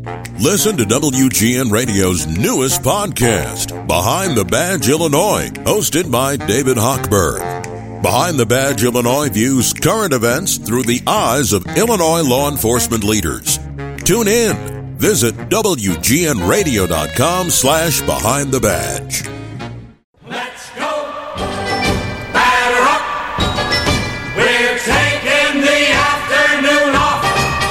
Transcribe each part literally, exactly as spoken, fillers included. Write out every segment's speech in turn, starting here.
Listen to W G N Radio's newest podcast, Behind the Badge Illinois, hosted by David Hochberg. Behind the Badge Illinois views current events through the eyes of Illinois law enforcement leaders. Tune in. Visit W G N radio dot com slash behind the badge. Let's go. Batter up. We're taking the afternoon off.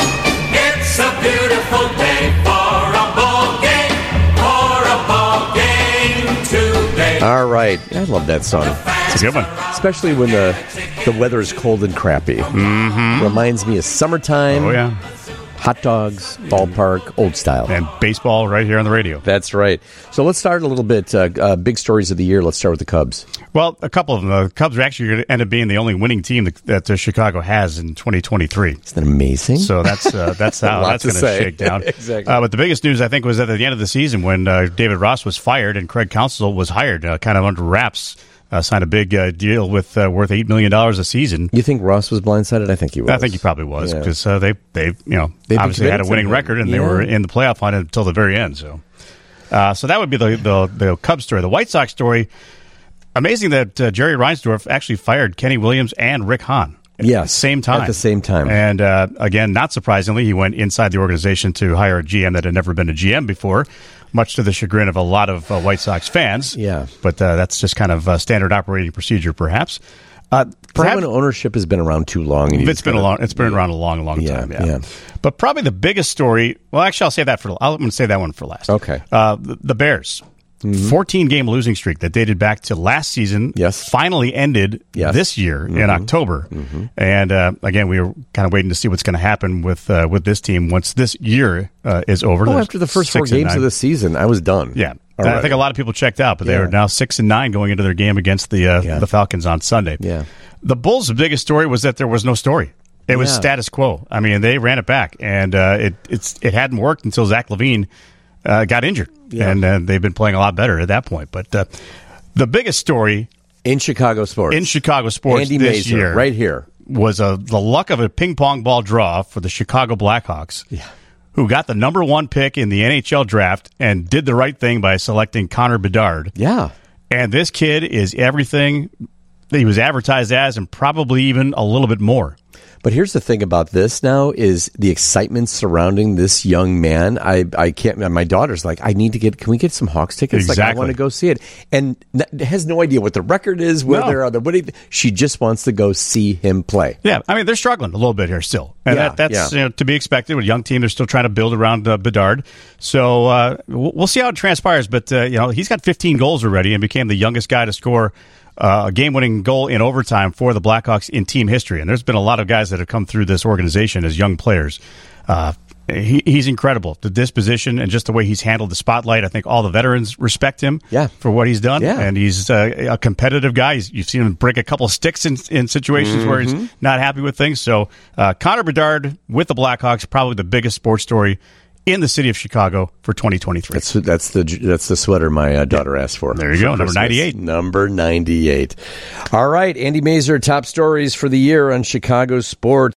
It's a beautiful day for a ball game. For a ball game today. All right. I love that song. It's a good one. Especially when the, the weather is cold and crappy. Mm-hmm. Reminds me of summertime. Oh, yeah. Hot dogs, ballpark, old style. And baseball right here on the radio. That's right. So let's start a little bit. Uh, uh, big stories of the year. Let's start with the Cubs. Well, a couple of them. The Cubs are actually going to end up being the only winning team that, that uh, Chicago has in twenty twenty-three. Isn't that amazing? So that's uh, that's how that's going to shake down. Exactly. Uh, but the biggest news, I think, was at the end of the season when uh, David Ross was fired and Craig Counsell was hired, uh, kind of under wraps. Uh, signed a big uh, deal with uh, worth eight million dollars a season. You think Ross was blindsided? I think he was. I think he probably was Yeah. because uh, they they you know They've obviously been had a winning committed to record and him. they Yeah. were in the playoff hunt until the very end. So, uh, so that would be the, the the Cubs story. The White Sox story. Amazing that uh, Jerry Reinsdorf actually fired Kenny Williams and Rick Hahn. At Yes, the same time. At the same time. And uh, again, not surprisingly, he went inside the organization to hire a G M that had never been a G M before, much to the chagrin of a lot of uh, White Sox fans. Yeah. But uh, that's just kind of uh, standard operating procedure, perhaps. Uh, Perhaps perhaps when ownership has been around too long. And you it's just been a gotta- long. It's been around a long, long Yeah, time. Yeah. yeah. But probably the biggest story. Well, actually, I'll save that for. I'm going to save that one for last. Okay. Uh, the, the Bears. fourteen game losing streak that dated back to last season. Yes. Finally ended Yes. this year in October. And uh, again, we were kind of waiting to see what's going to happen with uh, with this team once this year uh, is over. Oh, They're after the first four six and games nine. of the season, I was done. Yeah. Already. I think a lot of people checked out, but they Yeah. are now six and nine going into their game against the uh, Yeah. the Falcons on Sunday. Yeah. The Bulls' biggest story was that there was no story. It was Yeah. status quo. I mean, they ran it back, and uh, it it's it hadn't worked until Zach LaVine uh, got injured, Yeah. and uh, they've been playing a lot better at that point. But uh, the biggest story In Chicago sports. in Chicago sports Andy this Mazer, year, right here. was a, the luck of a ping pong ball draw for the Chicago Blackhawks, Yeah. who got the number one pick in the N H L draft and did the right thing by selecting Connor Bedard. Yeah. And this kid is everything that he was advertised as, and probably even a little bit more. But here's the thing about this now is the excitement surrounding this young man. I, I can't, my daughter's like, I need to get, can we get some Hawks tickets? Like, I Exactly. want to go see it. And n- has no idea what the record is, whether No. they're on the winning. She just wants to go see him play. Yeah, I mean, they're struggling a little bit here still. And Yeah, that, that's yeah. you know, to be expected with a young team. They're still trying to build around uh, Bedard. So uh, we'll we'll see how it transpires. But, uh, you know, he's got fifteen goals already and became the youngest guy to score uh, a game-winning goal in overtime for the Blackhawks in team history. And there's been a lot of guys that have come through this organization as young players. Uh, he, he's incredible. The disposition and just the way he's handled the spotlight. I think all the veterans respect him Yeah. for what he's done. Yeah. And he's uh, a competitive guy. He's, you've seen him break a couple of sticks in, in situations where Mm-hmm. he's not happy with things. So uh, Connor Bedard with the Blackhawks, probably the biggest sports story in the city of Chicago for twenty twenty-three. That's that's the that's the sweater my uh, daughter asked for. There you go, for number Christmas. ninety-eight. Number ninety-eight. All right, Andy Mazer, top stories for the year on Chicago sports.